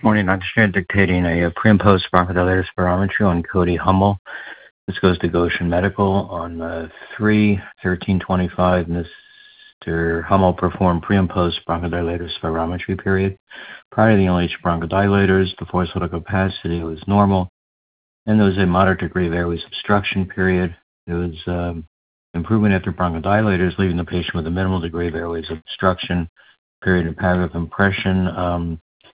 Morning. Understand dictating a pre and post bronchodilator spirometry on Cody Hummel. This goes to Goshen Medical on 3/13/25. Mr. Hummel performed pre and post bronchodilator spirometry period. Prior to the NIH bronchodilators, the forced vital capacity was normal, and there was a moderate degree of airways obstruction period. There was improvement after bronchodilators, leaving the patient with a minimal degree of airways obstruction period and paragraph impression.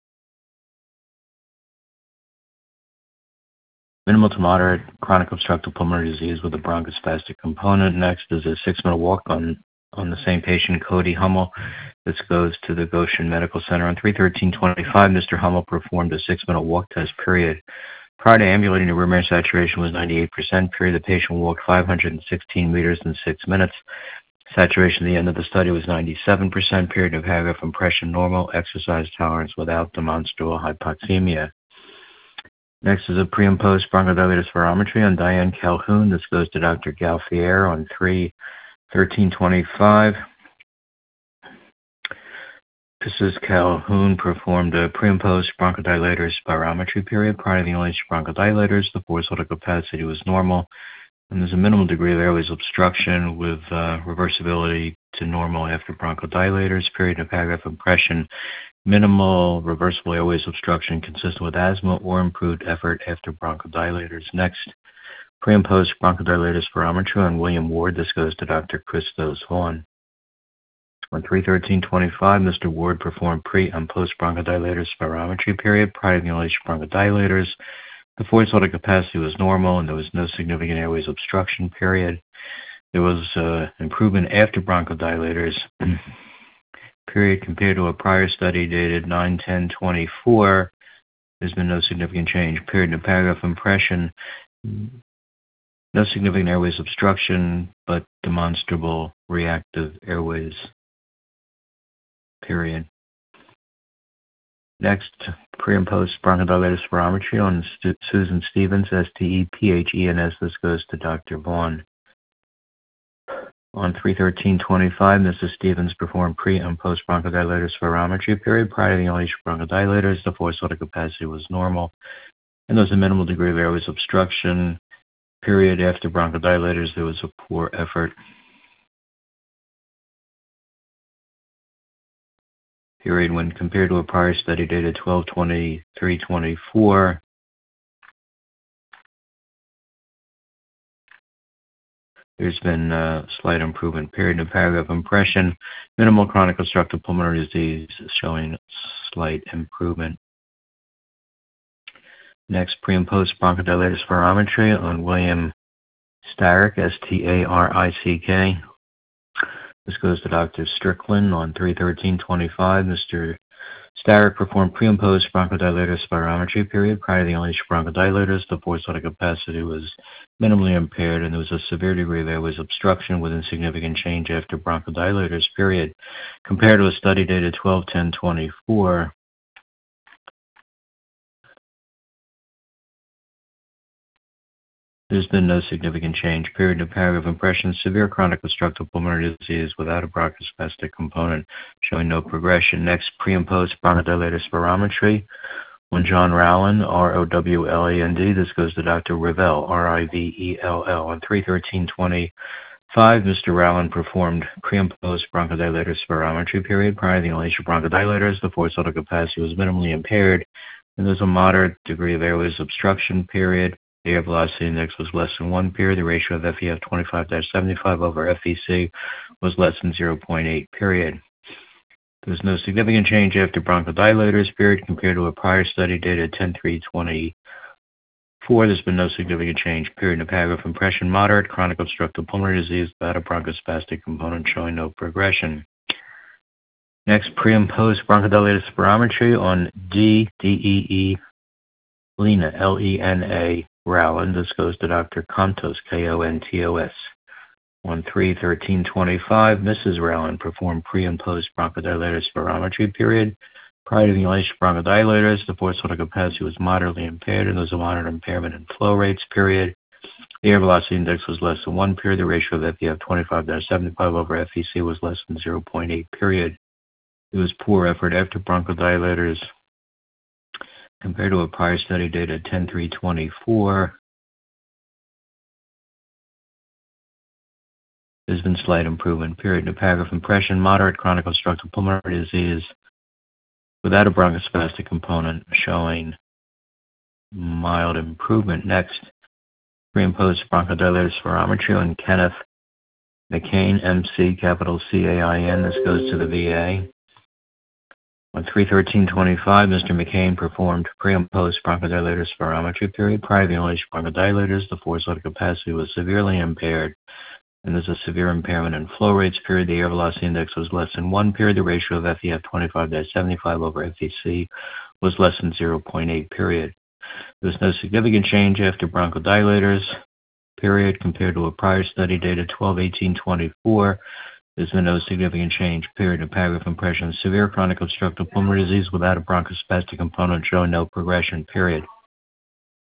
Minimal to moderate chronic obstructive pulmonary disease with a bronchospastic component. Next is a 6-minute walk on the same patient, Cody Hummel. This goes to the Goshen Medical Center. On 3/13/25, Mr. Hummel performed a 6-minute walk test period. Prior to ambulating, the room air saturation was 98% period. The patient walked 516 meters in 6 minutes. Saturation at the end of the study was 97% period of paragraph impression normal, exercise tolerance without demonstrable hypoxemia. Next is a pre and post bronchodilator spirometry on Diane Calhoun. This goes to Dr. Galfier on 3/13/25. Mrs. Calhoun performed a pre and post bronchodilator spirometry period. Prior to the NIH bronchodilators, the forced vital capacity was normal, and there's a minimal degree of airways obstruction with reversibility to normal after bronchodilators. Period of paragraph impression. Minimal reversible airways obstruction consistent with asthma or improved effort after bronchodilators. Next, pre and post bronchodilator spirometry on William Ward. This goes to Dr. Christos Vaughn. On 3/13/25, Mr. Ward performed pre and post bronchodilator spirometry period. Prior to the NIH bronchodilators, the forced vital capacity was normal, and there was no significant airways obstruction period. There was improvement after bronchodilators. Period compared to a prior study dated 9/10/24, there's been no significant change. Period in paragraph impression, no significant airways obstruction, but demonstrable reactive airways. Period. Next, pre and post bronchodilator spirometry on Susan Stevens, STEPHENS. This goes to Dr. Vaughn. On 3/13/25, Mrs. Stevens performed pre and post bronchodilator spirometry period. Prior to the NIH bronchodilators, the forced vital capacity was normal, and there was a minimal degree of airways obstruction. Period after bronchodilators, there was a poor effort. Period when compared to a prior study dated 12/23/24. There's been a slight improvement. Period in paragraph impression. Minimal chronic obstructive pulmonary disease showing slight improvement. Next, pre and post bronchodilator spirometry on William Starick, STARICK. This goes to Dr. Strickland on 3/13/25. Mr. Starick performed pre and post bronchodilator spirometry period. Prior to the NIH bronchodilators, the forced vital capacity was minimally impaired, and there was a severe degree of airways obstruction with insignificant change after bronchodilators. Period. Compared to a study dated 12/10/24. There's been no significant change. Period in paragraph impression. Severe chronic obstructive pulmonary disease without a bronchospastic component, showing no progression. Next, pre and post bronchodilator spirometry on John Rowland, ROWLAND. This goes to Dr. Rivell, RIVELL. On 3/13/25, Mr. Rowland performed pre and post bronchodilator spirometry period. Prior to the NIH bronchodilators, the forced vital capacity was minimally impaired, and there's a moderate degree of airways obstruction. Period. The air velocity index was less than 1 period. The ratio of FEF 25-75 over FVC was less than 0.8 period. There was no significant change after bronchodilators. Period compared to a prior study dated 10/3/24. There's been no significant change. Period in paragraph impression. Moderate chronic obstructive pulmonary disease without a bronchospastic component, showing no progression. Next, pre and post bronchodilator spirometry on DEE Lena, LENA. Rowland. This goes to Dr. Kontos, KONTOS. On 3/13/25, Mrs. Rowland performed pre and post bronchodilator spirometry period. Prior to the NIH bronchodilators, the forced vital capacity was moderately impaired, and there was a moderate impairment in flow rates. Period. The air velocity index was less than 1 period. The ratio of FEF 25-75 over FVC was less than 0.8 period. It was poor effort after bronchodilators. Compared to a prior study data 10/3/24, there's been slight improvement, period. New paragraph, impression, moderate chronic obstructive pulmonary disease without a bronchospastic component, showing mild improvement. Next, pre and post bronchodilator spirometry on Kenneth McCain, MC, capital CAIN. This goes to the VA. On 3/13/25, Mr. McCain performed pre and post bronchodilator spirometry, period. Prior to the inhalation bronchodilators, the forced vital capacity was severely impaired, and there's a severe impairment in flow rates, period. The air velocity index was less than 1, period. The ratio of FEF 25-75 over FVC was less than 0.8, period. There was no significant change after bronchodilators, period. Compared to a prior study data 12/18/24, there's been no significant change, period. In paragraph, impression, severe chronic obstructive pulmonary disease without a bronchospastic component, showing no progression, period.